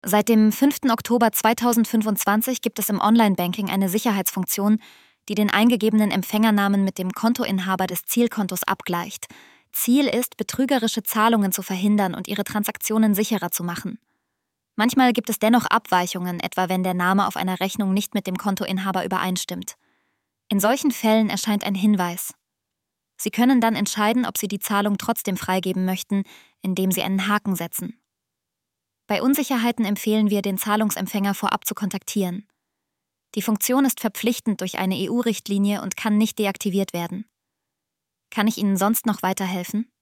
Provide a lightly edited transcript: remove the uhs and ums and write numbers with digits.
Seit dem 5. Oktober 2025 gibt es im Online-Banking eine Sicherheitsfunktion, die den eingegebenen Empfängernamen mit dem Kontoinhaber des Zielkontos abgleicht. Ziel ist, betrügerische Zahlungen zu verhindern und ihre Transaktionen sicherer zu machen. Manchmal gibt es dennoch Abweichungen, etwa wenn der Name auf einer Rechnung nicht mit dem Kontoinhaber übereinstimmt. In solchen Fällen erscheint ein Hinweis. Sie können dann entscheiden, ob Sie die Zahlung trotzdem freigeben möchten, indem Sie einen Haken setzen. Bei Unsicherheiten empfehlen wir, den Zahlungsempfänger vorab zu kontaktieren. Die Funktion ist verpflichtend durch eine EU-Richtlinie und kann nicht deaktiviert werden. Kann ich Ihnen sonst noch weiterhelfen?